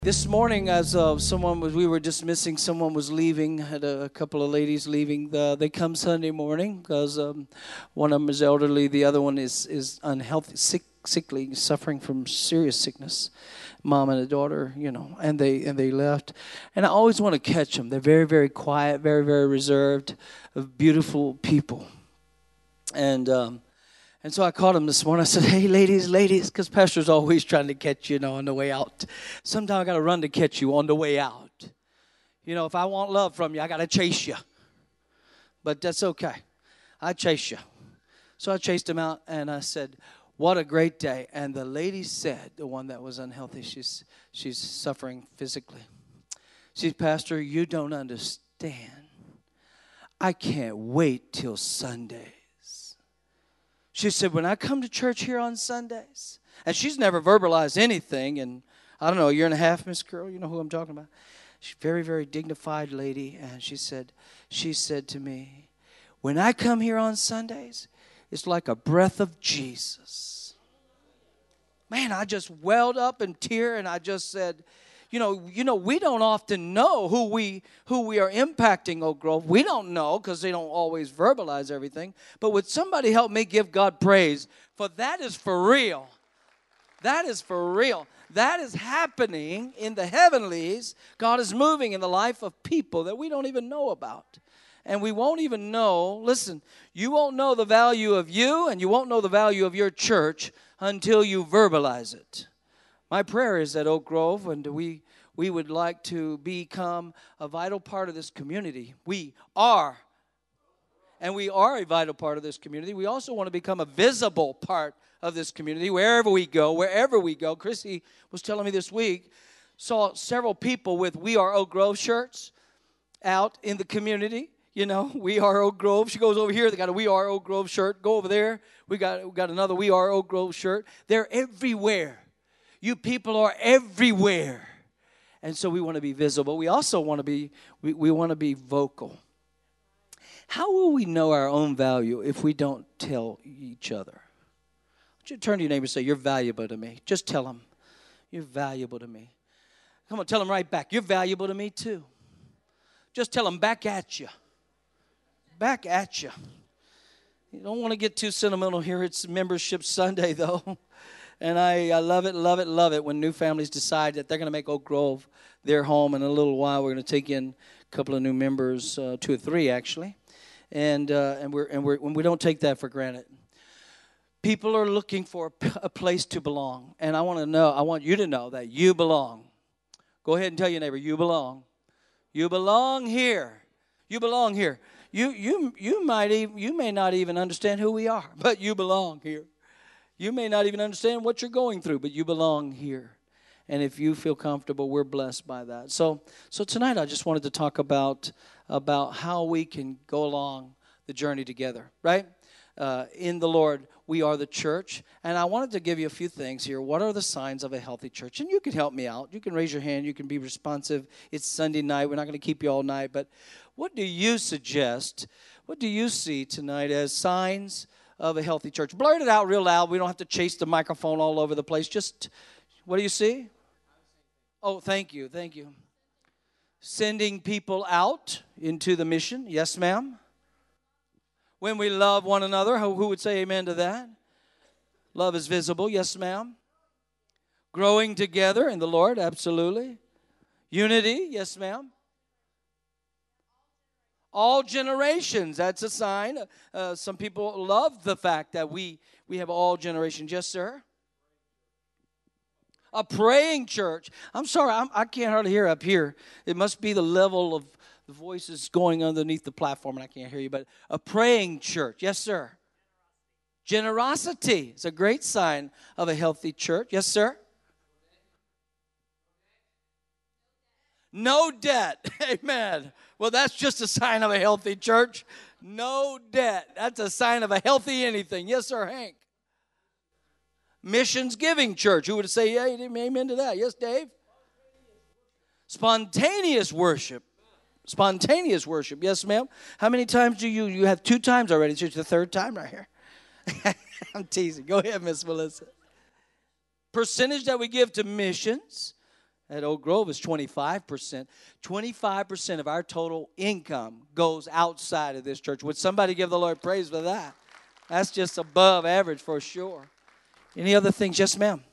This morning, as we were dismissing, someone was leaving. Had a couple of ladies leaving. They come Sunday morning because one of them is elderly, the other one is unhealthy, sickly, suffering from serious sickness. Mom and a daughter, and they left. And I always want to catch them. They're very, very quiet, very, very reserved, beautiful people. And so I called him this morning. I said, hey, ladies, because pastor's always trying to catch you, on the way out. Sometimes I got to run to catch you on the way out. If I want love from you, I got to chase you. But that's okay. I chase you. So I chased him out, and I said, what a great day. And the lady said, the one that was unhealthy, she's suffering physically. She said, Pastor, you don't understand. I can't wait till Sunday. She said, when I come to church here on Sundays, and she's never verbalized anything, and I don't know, a year and a half, Miss Girl, you know who I'm talking about. She's a very, very dignified lady, and she said to me, when I come here on Sundays, it's like a breath of Jesus. Man, I just welled up in tear, and I just said, we don't often know who we are impacting, Oak Grove. We don't know because they don't always verbalize everything. But would somebody help me give God praise? For that is for real. That is for real. That is happening in the heavenlies. God is moving in the life of people that we don't even know about. And we won't even know, listen, you won't know the value of you and you won't know the value of your church until you verbalize it. My prayer is that Oak Grove, and we would like to become a vital part of this community. We are a vital part of this community. We also want to become a visible part of this community wherever we go. Chrissy was telling me this week, saw several people with We Are Oak Grove shirts out in the community. We Are Oak Grove. She goes over here, they got a We Are Oak Grove shirt. Go over there, we got another We Are Oak Grove shirt. They're everywhere. You people are everywhere. And so we want to be visible. We also want to be, we want to be vocal. How will we know our own value if we don't tell each other? Would you turn to your neighbor and say, you're valuable to me. Just tell them, you're valuable to me. Come on, tell them right back, you're valuable to me too. Just tell them back at you. Back at you. You don't want to get too sentimental here. It's Membership Sunday, though. And I love it when new families decide that they're going to make Oak Grove their home. In a little while, we're going to take in a couple of new members, 2 or 3 actually, and we don't take that for granted. People are looking for a place to belong, and I want you to know that you belong. Go ahead and tell your neighbor, you belong. You belong here. You belong here. You may not even understand who we are, but you belong here. You may not even understand what you're going through, but you belong here. And if you feel comfortable, we're blessed by that. So tonight I just wanted to talk about how we can go along the journey together, right? In the Lord, we are the church. And I wanted to give you a few things here. What are the signs of a healthy church? And you can help me out. You can raise your hand. You can be responsive. It's Sunday night. We're not going to keep you all night. But what do you suggest? What do you see tonight as signs of a healthy church? Blurt it out real loud. We don't have to chase the microphone all over the place. Just, what do you see? Oh, thank you. Sending people out into the mission. Yes, ma'am. When we love one another, who would say amen to that? Love is visible. Yes, ma'am. Growing together in the Lord. Absolutely. Unity. Yes, ma'am. All generations, that's a sign. Some people love the fact that we have all generations. Yes, sir? A praying church. I'm sorry, I can't hardly hear up here. It must be the level of the voices going underneath the platform, and I can't hear you. But a praying church. Yes, sir? Generosity is a great sign of a healthy church. Yes, sir? No debt. Amen. Well, that's just a sign of a healthy church. No debt. That's a sign of a healthy anything. Yes, sir, Hank. Missions giving church. Who would say, yeah, amen to that? Yes, Dave. Spontaneous worship. Spontaneous worship. Yes, ma'am. How many times do you have 2 times already? It's just the 3rd time right here. I'm teasing. Go ahead, Miss Melissa. Percentage that we give to missions. at Oak Grove is 25%. 25% of our total income goes outside of this church. Would somebody give the Lord praise for that? That's just above average for sure. Any other things? Yes, ma'am.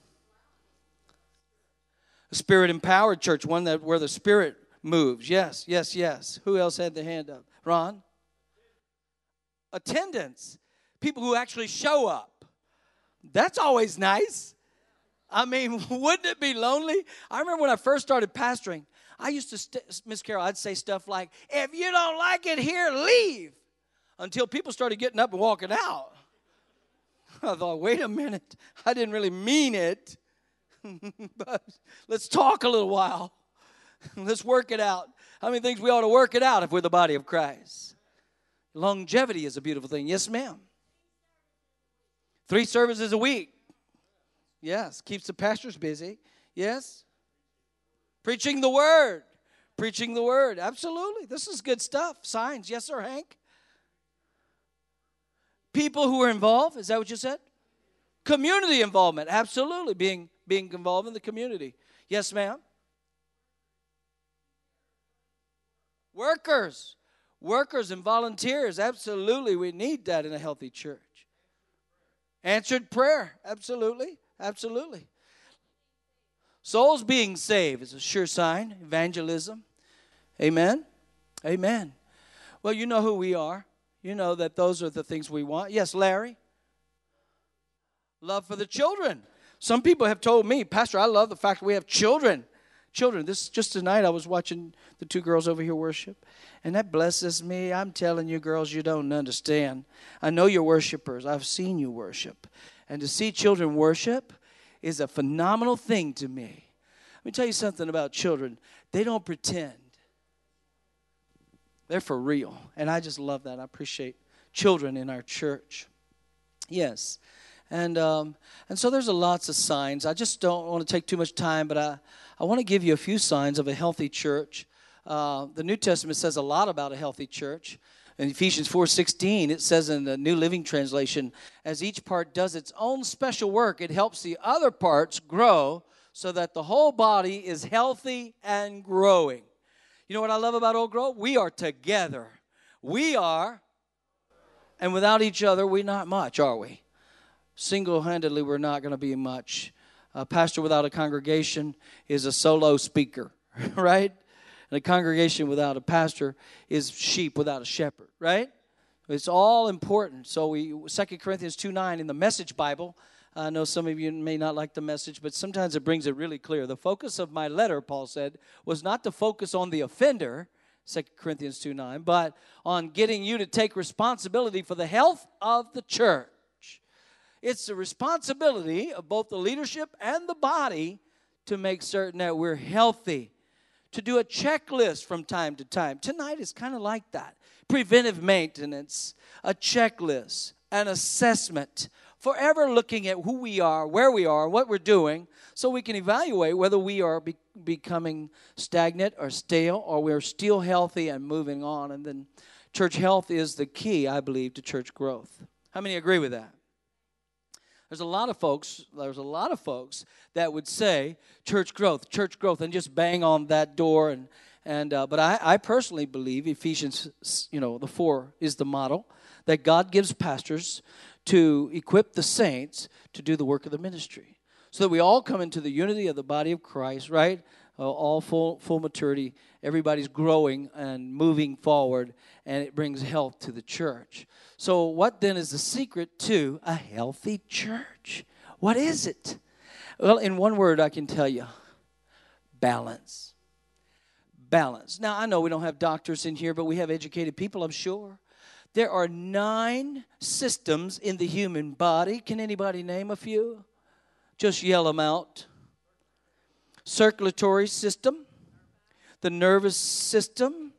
A Spirit-empowered church, one that where the Spirit moves. Yes, yes, yes. Who else had their hand up? Ron? Attendance. People who actually show up. That's always nice. I mean, wouldn't it be lonely? I remember when I first started pastoring, I used to, Miss Carol, I'd say stuff like, if you don't like it here, leave. Until people started getting up and walking out. I thought, wait a minute. I didn't really mean it. But let's talk a little while. Let's work it out. How many things we ought to work it out if we're the body of Christ? Longevity is a beautiful thing. Yes, ma'am. 3 services a week. Yes. Keeps the pastors busy. Yes. Preaching the word. Preaching the word. Absolutely. This is good stuff. Signs. Yes, sir, Hank? People who are involved. Is that what you said? Community involvement. Absolutely. Being involved in the community. Yes, ma'am. Workers and volunteers. Absolutely. We need that in a healthy church. Answered prayer. Absolutely. Absolutely. Souls being saved is a sure sign. Evangelism. Amen. Amen. Well, you know who we are. You know that those are the things we want. Yes, Larry. Love for the children. Some people have told me, Pastor, I love the fact that we have children. Children. This just tonight I was watching the 2 girls over here worship, and that blesses me. I'm telling you, girls, you don't understand. I know you're worshipers. I've seen you worship. And to see children worship is a phenomenal thing to me. Let me tell you something about children. They don't pretend. They're for real. And I just love that. I appreciate children in our church. Yes. And so there's lots of signs. I just don't want to take too much time, but I want to give you a few signs of a healthy church. The New Testament says a lot about a healthy church. In Ephesians 4:16, it says in the New Living Translation, as each part does its own special work, it helps the other parts grow so that the whole body is healthy and growing. You know what I love about Oak Grove? We are together. We are, and without each other, we're not much, are we? Single-handedly, we're not going to be much. A pastor without a congregation is a solo speaker, right? And a congregation without a pastor is sheep without a shepherd, right? It's all important. So 2 Corinthians 2:9 in the Message Bible, I know some of you may not like the Message, but sometimes it brings it really clear. The focus of my letter, Paul said, was not to focus on the offender, 2 Corinthians 2:9, but on getting you to take responsibility for the health of the church. It's the responsibility of both the leadership and the body to make certain that we're healthy, to do a checklist from time to time. Tonight is kind of like that. Preventive maintenance, a checklist, an assessment, forever looking at who we are, where we are, what we're doing, so we can evaluate whether we are becoming stagnant or stale, or we're still healthy and moving on. And then church health is the key, I believe, to church growth. How many agree with that? There's a lot of folks that would say church growth, and just bang on that door. But I personally believe Ephesians, the 4 is the model that God gives pastors to equip the saints to do the work of the ministry, so that we all come into the unity of the body of Christ, right? All full maturity. Everybody's growing and moving forward, and it brings health to the church. So what then is the secret to a healthy church? What is it? Well, in one word I can tell you, balance. Balance. Now, I know we don't have doctors in here, but we have educated people, I'm sure. There are 9 systems in the human body. Can anybody name a few? Just yell them out. Circulatory system, the nervous system.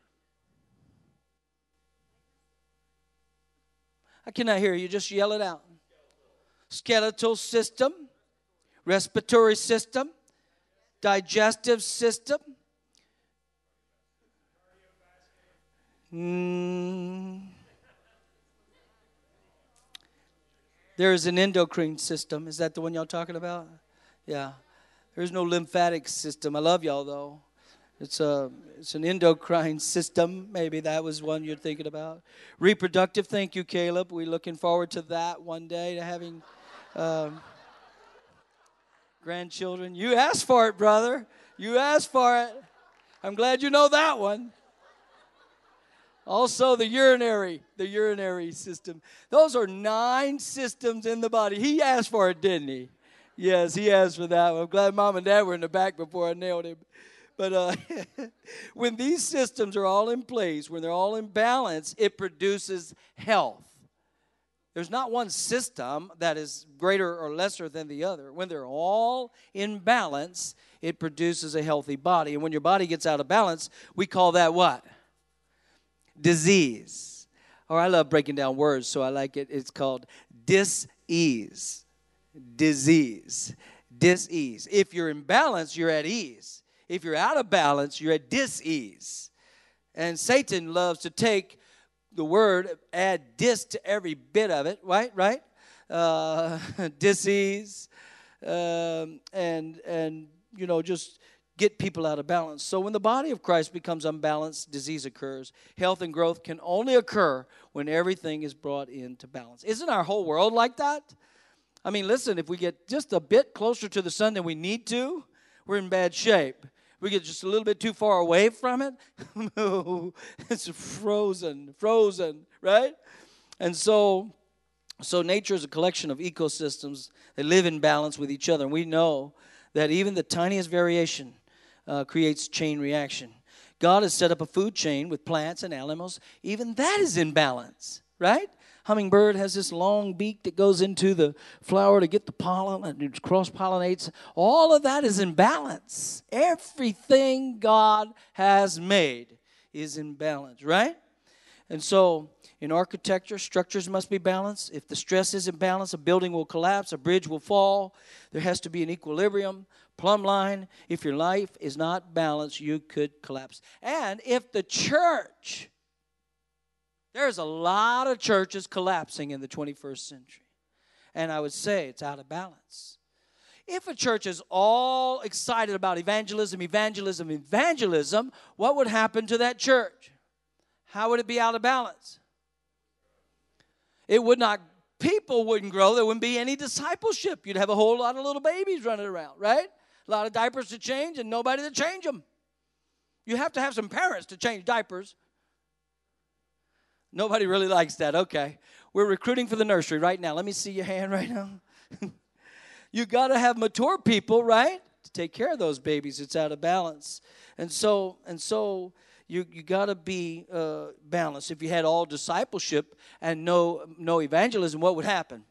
I cannot hear you. Just yell it out. Skeletal system, respiratory system, digestive system. There is an endocrine system. Is that the one y'all talking about? Yeah. There's no lymphatic system. I love y'all, though. It's an endocrine system. Maybe that was one you're thinking about. Reproductive. Thank you, Caleb. We're looking forward to that one day, to having grandchildren. You asked for it, brother. You asked for it. I'm glad you know that one. Also, the urinary system. Those are 9 systems in the body. He asked for it, didn't he? Yes, he asked for that one. I'm glad Mom and Dad were in the back before I nailed him. But when these systems are all in place, when they're all in balance, it produces health. There's not one system that is greater or lesser than the other. When they're all in balance, it produces a healthy body. And when your body gets out of balance, we call that what? Disease. Or I love breaking down words, so I like it. It's called dis-ease. Disease. Dis-ease. If you're in balance, you're at ease. If you're out of balance, you're at dis-ease. And Satan loves to take the word, add dis to every bit of it, right? Dis-ease, and just get people out of balance. So when the body of Christ becomes unbalanced, disease occurs. Health and growth can only occur when everything is brought into balance. Isn't our whole world like that? I mean, listen, if we get just a bit closer to the sun than we need to, we're in bad shape. We get just a little bit too far away from it, it's frozen, right? And so nature is a collection of ecosystems that live in balance with each other. And we know that even the tiniest variation creates chain reaction. God has set up a food chain with plants and animals. Even that is in balance, right? Hummingbird has this long beak that goes into the flower to get the pollen, and it cross-pollinates. All of that is in balance. Everything God has made is in balance, right? And so in architecture, structures must be balanced. If the stress isn't balanced, a building will collapse, a bridge will fall. There has to be an equilibrium, plumb line. If your life is not balanced, you could collapse. And if the church... There's a lot of churches collapsing in the 21st century. And I would say it's out of balance. If a church is all excited about evangelism, what would happen to that church? How would it be out of balance? People wouldn't grow. There wouldn't be any discipleship. You'd have a whole lot of little babies running around, right? A lot of diapers to change and nobody to change them. You have to have some parents to change diapers. Nobody really likes that. Okay. We're recruiting for the nursery right now. Let me see your hand right now. You got to have mature people, right, to take care of those babies. It's out of balance. And so you got to be balanced. If you had all discipleship and no evangelism, what would happen?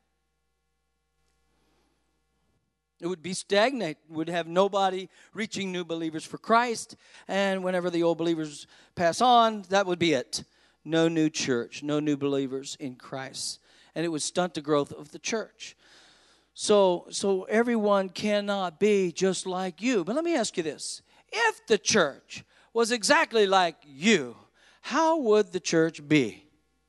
It would be stagnant. Would have nobody reaching new believers for Christ. And whenever the old believers pass on, that would be it. No new church, no new believers in Christ. And it would stunt the growth of the church. So everyone cannot be just like you. But let me ask you this. If the church was exactly like you, how would the church be?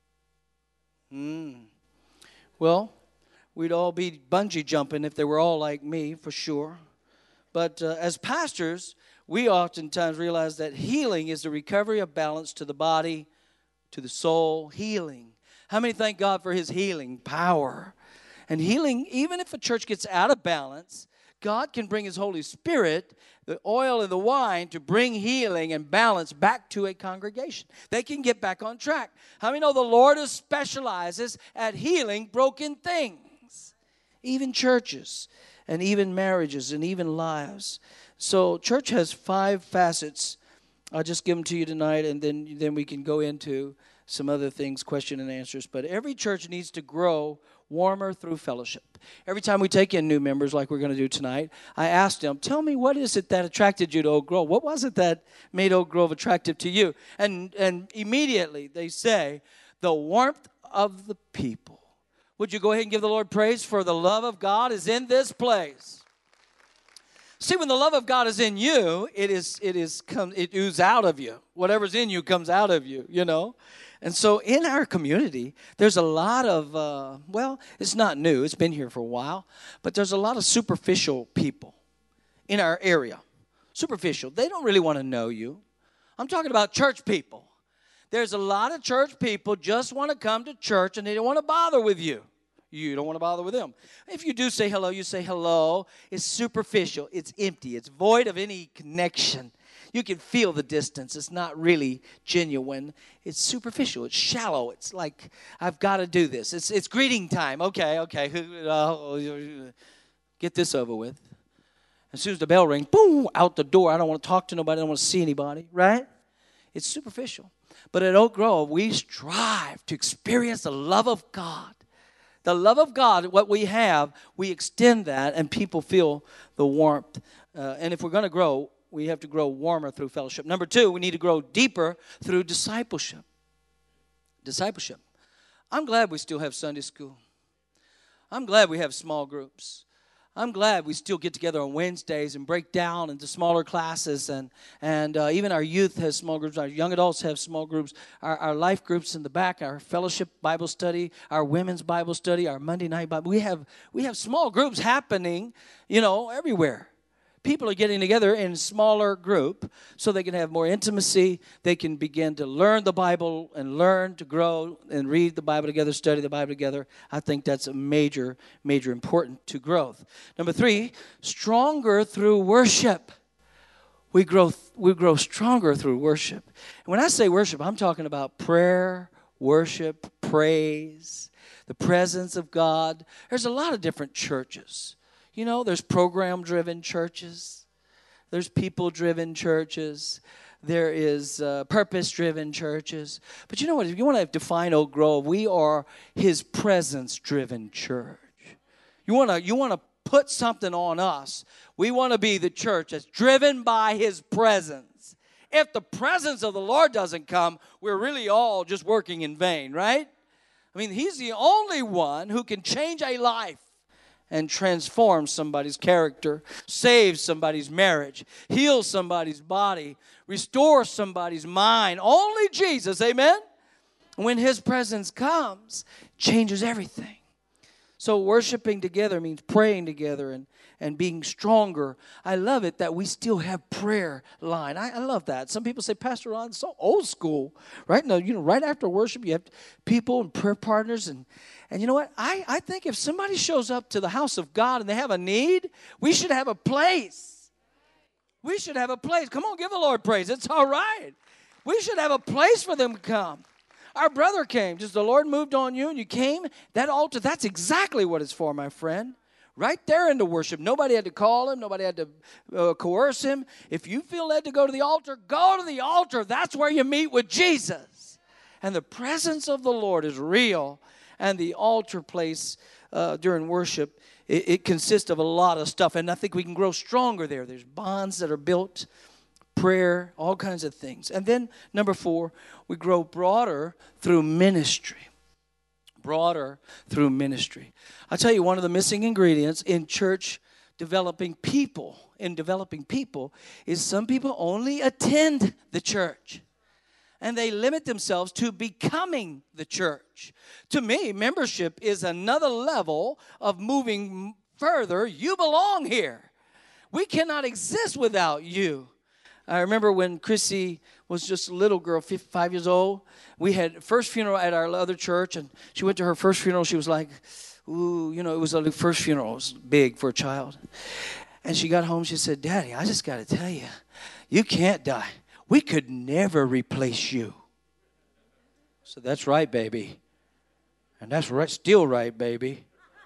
Well, we'd all be bungee jumping if they were all like me, for sure. But as pastors, we oftentimes realize that healing is the recovery of balance to the body, to the soul, healing. How many thank God for His healing power? And healing, even if a church gets out of balance, God can bring His Holy Spirit, the oil and the wine, to bring healing and balance back to a congregation. They can get back on track. How many know the Lord specializes at healing broken things? Even churches, and even marriages, and even lives. So church has 5 facets. I'll just give them to you tonight, and then we can go into some other things, question and answers. But every church needs to grow warmer through fellowship. Every time we take in new members like we're going to do tonight, I ask them, tell me, what is it that attracted you to Oak Grove? What was it that made Oak Grove attractive to you? And immediately they say, the warmth of the people. Would you go ahead and give the Lord praise, for the love of God is in this place. See, when the love of God is in you, it oozes out of you. Whatever's in you comes out of you, you know. And so in our community, there's a lot of, it's not new. It's been here for a while. But there's a lot of superficial people. in our area. Superficial. They don't really want to know you. I'm talking about church people. There's a lot of church people just want to come to church and they don't want to bother with you. You don't want to bother with them. If you do say hello, you say hello. It's superficial. It's empty. It's void of any connection. You can feel the distance. It's not really genuine. It's superficial. It's shallow. It's like, I've got to do this. It's greeting time. Okay. Get this over with. As soon as the bell rings, boom, out the door. I don't want to talk to nobody. I don't want to see anybody, right? It's superficial. But at Oak Grove, we strive to experience the love of God. The love of God, what we have, we extend that, and people feel the warmth. And if we're going to grow, we have to grow warmer through fellowship. Number 2, we need to grow deeper through discipleship. Discipleship. I'm glad we still have Sunday school. I'm glad we have small groups. I'm glad we still get together on Wednesdays and break down into smaller classes, and even our youth has small groups. Our young adults have small groups. Our life groups in the back, our fellowship Bible study, our women's Bible study, our Monday night Bible. We have small groups happening, everywhere. People are getting together in a smaller group so they can have more intimacy. They can begin to learn the Bible and learn to grow and read the Bible together, study the Bible together. I think that's a major, major important to growth. Number 3, stronger through worship. We grow stronger through worship. And when I say worship, I'm talking about prayer, worship, praise, the presence of God. There's a lot of different churches. There's program-driven churches. There's people-driven churches. There is purpose-driven churches. But you know what? If you want to define Oak Grove, we are His presence-driven church. You want to put something on us. We want to be the church that's driven by His presence. If the presence of the Lord doesn't come, we're really all just working in vain, right? I mean, He's the only one who can change a life and transform somebody's character, save somebody's marriage, heal somebody's body, restore somebody's mind. Only Jesus, amen? When His presence comes, changes everything. So worshiping together means praying together and being stronger. I love it that we still have prayer line. I love that. Some people say, Pastor Ron, it's so old school. Right now, right after worship, you have people and prayer partners. And you know what? I think if somebody shows up to the house of God and they have a need, we should have a place. We should have a place. Come on, give the Lord praise. It's all right. We should have a place for them to come. Our brother came. Just the Lord moved on you and you came. That altar, that's exactly what it's for, my friend. Right there in the worship. Nobody had to call him. Nobody had to coerce him. If you feel led to go to the altar, go to the altar. That's where you meet with Jesus. And the presence of the Lord is real. And the altar place during worship, it consists of a lot of stuff. And I think we can grow stronger there. There's bonds that are built, prayer, all kinds of things. And then, number 4, we grow broader through ministry. Broader through ministry. I'll tell you, one of the missing ingredients in church developing people, is some people only attend the church. And they limit themselves to becoming the church. To me, membership is another level of moving further. You belong here. We cannot exist without you. I remember when Chrissy was just a little girl, 5 years old. We had first funeral at our other church, and she went to her first funeral. She was like, ooh, it was the first funeral. It was big for a child. And she got home, she said, Daddy, I just got to tell you, you can't die. We could never replace you. So that's right, baby. And that's right, still right, baby.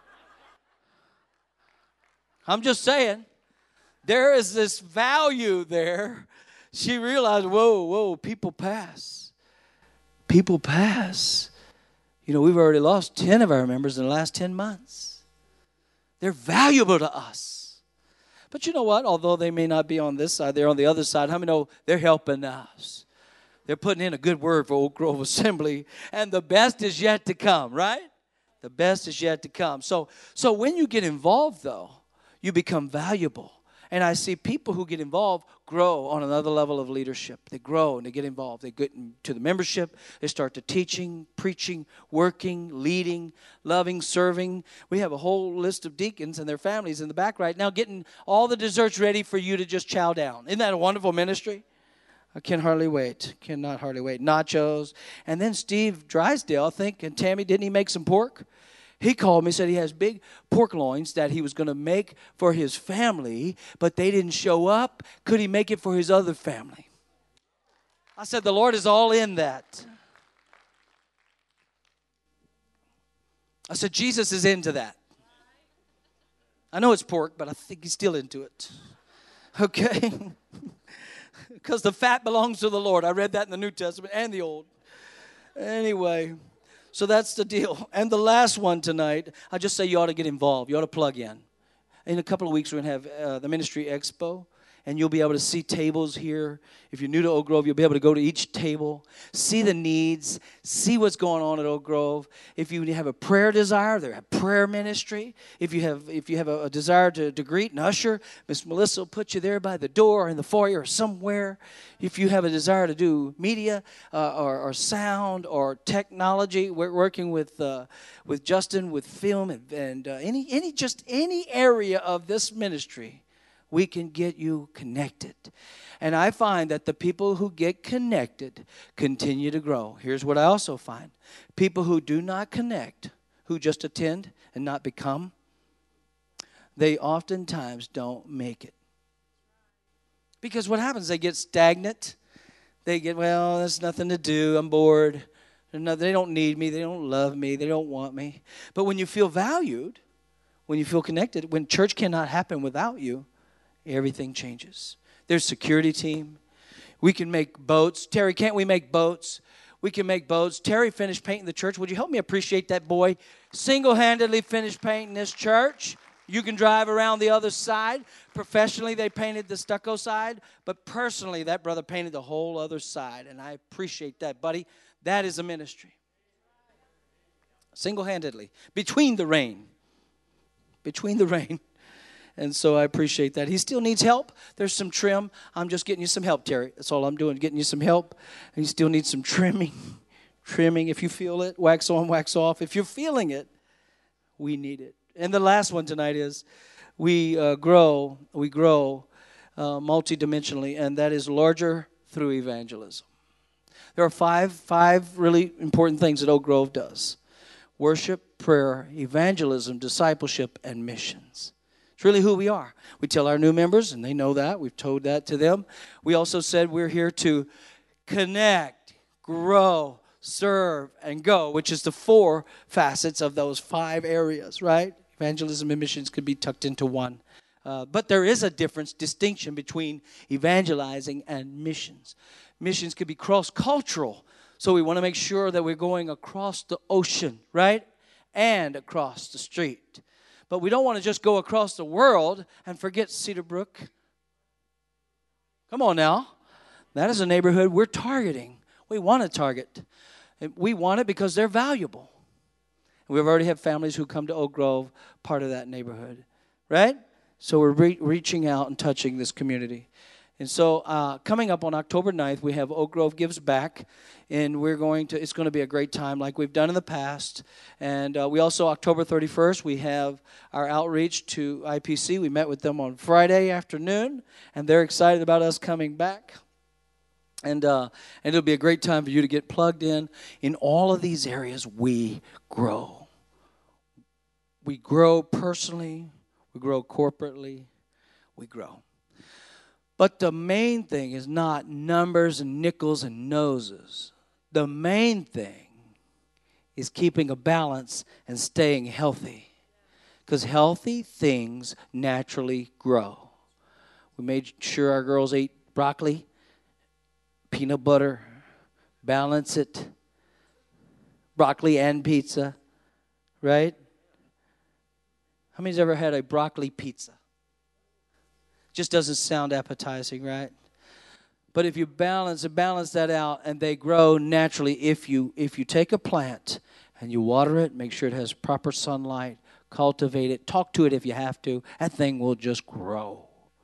I'm just saying, there is this value there. She realized, whoa, people pass. People pass. We've already lost 10 of our members in the last 10 months. They're valuable to us. But you know what? Although they may not be on this side, they're on the other side. How many know they're helping us? They're putting in a good word for Oak Grove Assembly. And the best is yet to come, right? The best is yet to come. So when you get involved, though, you become valuable. And I see people who get involved grow on another level of leadership. They grow and they get involved. They get into the membership. They start to teaching, preaching, working, leading, loving, serving. We have a whole list of deacons and their families in the back right now getting all the desserts ready for you to just chow down. Isn't that a wonderful ministry? I can hardly wait. Cannot hardly wait. Nachos. And then Steve Drysdale, I think, and Tammy, didn't he make some pork? He called me, said he has big pork loins that he was going to make for his family, but they didn't show up. Could he make it for his other family? I said, the Lord is all in that. I said, Jesus is into that. I know it's pork, but I think he's still into it. Okay? Because the fat belongs to the Lord. I read that in the New Testament and the Old. Anyway. So that's the deal. And the last one tonight, I just say you ought to get involved. You ought to plug in. In a couple of weeks, we're going to have the Ministry Expo. And you'll be able to see tables here. If you're new to Oak Grove, you'll be able to go to each table, see the needs, see what's going on at Oak Grove. If you have a prayer desire, there's a prayer ministry. If you have a desire to greet and usher, Miss Melissa will put you there by the door or in the foyer or somewhere. If you have a desire to do media or sound or technology, we're working with Justin with film and any area of this ministry. We can get you connected. And I find that the people who get connected continue to grow. Here's what I also find. People who do not connect, who just attend and not become, they oftentimes don't make it. Because what happens, they get stagnant. They get, well, there's nothing to do. I'm bored. They don't need me. They don't love me. They don't want me. But when you feel valued, when you feel connected, when church cannot happen without you, everything changes. There's security team. We can make boats. Terry, can't we make boats? We can make boats. Terry finished painting the church. Would you help me appreciate that boy? Single-handedly finished painting this church. You can drive around the other side. Professionally, they painted the stucco side. But personally, that brother painted the whole other side. And I appreciate that, buddy. That is a ministry. Single-handedly. Between the rain. Between the rain. And so I appreciate that. He still needs help. There's some trim. I'm just getting you some help, Terry. That's all I'm doing, getting you some help. And he still needs some trimming. Trimming, if you feel it. Wax on, wax off. If you're feeling it, we need it. And the last one tonight is we grow multidimensionally, and that is larger through evangelism. There are five really important things that Oak Grove does. Worship, prayer, evangelism, discipleship, and missions. It's really who we are. We tell our new members, and they know that. We've told that to them. We also said we're here to connect, grow, serve, and go, which is the 4 facets of those 5 areas, right? Evangelism and missions could be tucked into one. But there is a distinction between evangelizing and missions. Missions could be cross-cultural. So we want to make sure that we're going across the ocean, right? And across the street. But we don't want to just go across the world and forget Cedar Brook. Come on now. That is a neighborhood we're targeting. We want to target. We want it because they're valuable. We've already had families who come to Oak Grove, part of that neighborhood. Right? So we're reaching out and touching this community. And so coming up on October 9th, we have Oak Grove Gives Back. And it's going to be a great time like we've done in the past. And we also, October 31st, we have our outreach to IPC. We met with them on Friday afternoon. And they're excited about us coming back. And it'll be a great time for you to get plugged in. In all of these areas, we grow. We grow personally. We grow corporately. We grow. But the main thing is not numbers and nickels and noses. The main thing is keeping a balance and staying healthy. Because healthy things naturally grow. We made sure our girls ate broccoli, peanut butter, balance it, broccoli and pizza, right? How many's ever had a broccoli pizza? Just doesn't sound appetizing, right? But if you balance that out, and they grow naturally, if you take a plant and you water it, make sure it has proper sunlight, cultivate it, talk to it if you have to, that thing will just grow.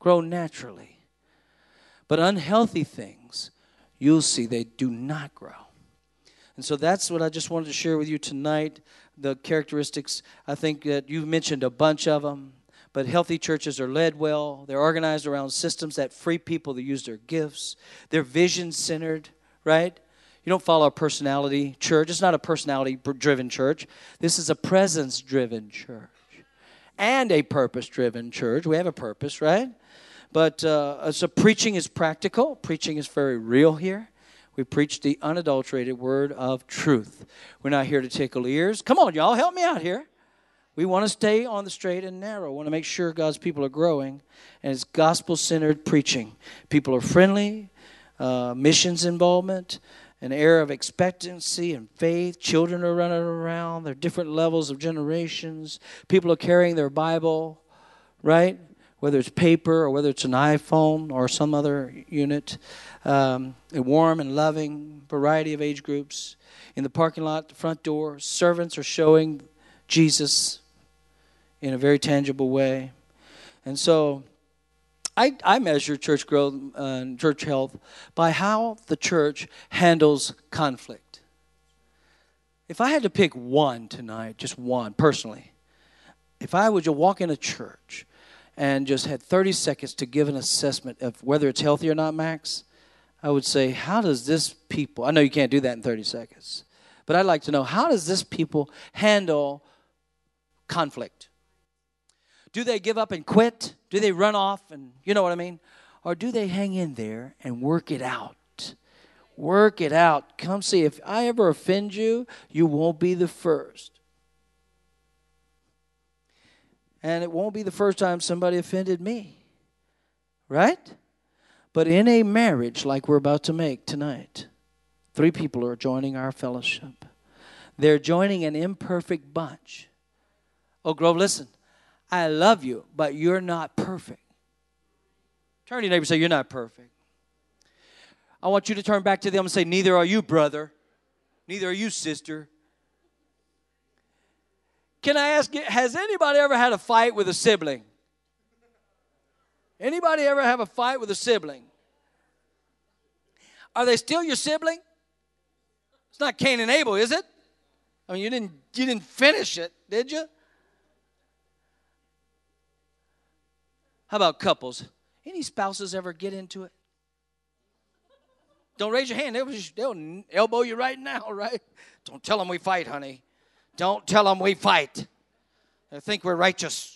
grow naturally. But unhealthy things, you'll see they do not grow. And so that's what I just wanted to share with you tonight, the characteristics. I think that you've mentioned a bunch of them. But healthy churches are led well. They're organized around systems that free people to use their gifts. They're vision-centered, right? You don't follow a personality church. It's not a personality-driven church. This is a presence-driven church and a purpose-driven church. We have a purpose, right? But so preaching is practical. Preaching is very real here. We preach the unadulterated word of truth. We're not here to tickle ears. Come on, y'all, help me out here. We want to stay on the straight and narrow. We want to make sure God's people are growing. And it's gospel-centered preaching. People are friendly, missions involvement, an era of expectancy and faith. Children are running around. There are different levels of generations. People are carrying their Bible, right? Whether it's paper or whether it's an iPhone or some other unit. A warm and loving variety of age groups. In the parking lot, the front door, servants are showing Jesus in a very tangible way. And so I measure church growth and church health by how the church handles conflict. If I had to pick one tonight, just one, personally, if I would just walk in a church and just had 30 seconds to give an assessment of whether it's healthy or not, Max, I would say, how does this people, I know you can't do that in 30 seconds, but I'd like to know, how does this people handle conflict? Do they give up and quit? Do they run off and, you know what I mean? Or do they hang in there and work it out? Work it out. Come see, if I ever offend you, you won't be the first. And it won't be the first time somebody offended me. Right? But in a marriage like we're about to make tonight, 3 people are joining our fellowship. They're joining an imperfect bunch. Oh, Grove, listen. I love you, but you're not perfect. Turn to your neighbor and say, you're not perfect. I want you to turn back to them and say, neither are you, brother. Neither are you, sister. Can I ask you, has anybody ever had a fight with a sibling? Anybody ever have a fight with a sibling? Are they still your sibling? It's not Cain and Abel, is it? I mean, you didn't finish it, did you? How about couples? Any spouses ever get into it? Don't raise your hand. They'll elbow you right now, right? Don't tell them we fight, honey. Don't tell them we fight. They think we're righteous.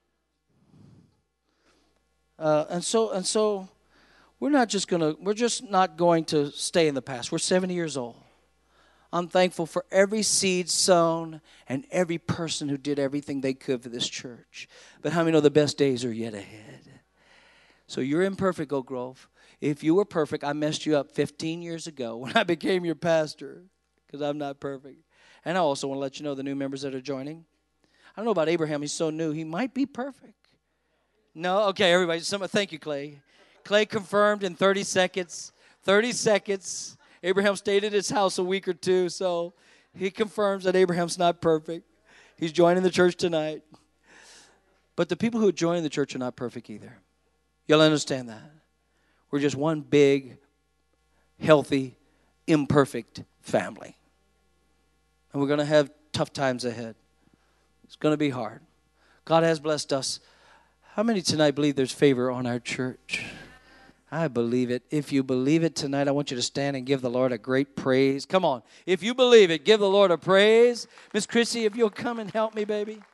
And so we're just not going to stay in the past. We're 70 years old. I'm thankful for every seed sown and every person who did everything they could for this church. But how many know the best days are yet ahead? So you're imperfect, Oak Grove. If you were perfect, I messed you up 15 years ago when I became your pastor because I'm not perfect. And I also want to let you know the new members that are joining. I don't know about Abraham. He's so new. He might be perfect. No? Okay, everybody. Thank you, Clay. Clay confirmed in 30 seconds. 30 seconds. Abraham stayed at his house a week or two, so he confirms that Abraham's not perfect. He's joining the church tonight. But the people who are joining the church are not perfect either. You'll understand that. We're just one big, healthy, imperfect family. And we're going to have tough times ahead. It's going to be hard. God has blessed us. How many tonight believe there's favor on our church? I believe it. If you believe it tonight, I want you to stand and give the Lord a great praise. Come on. If you believe it, give the Lord a praise. Miss Chrissy, if you'll come and help me, baby.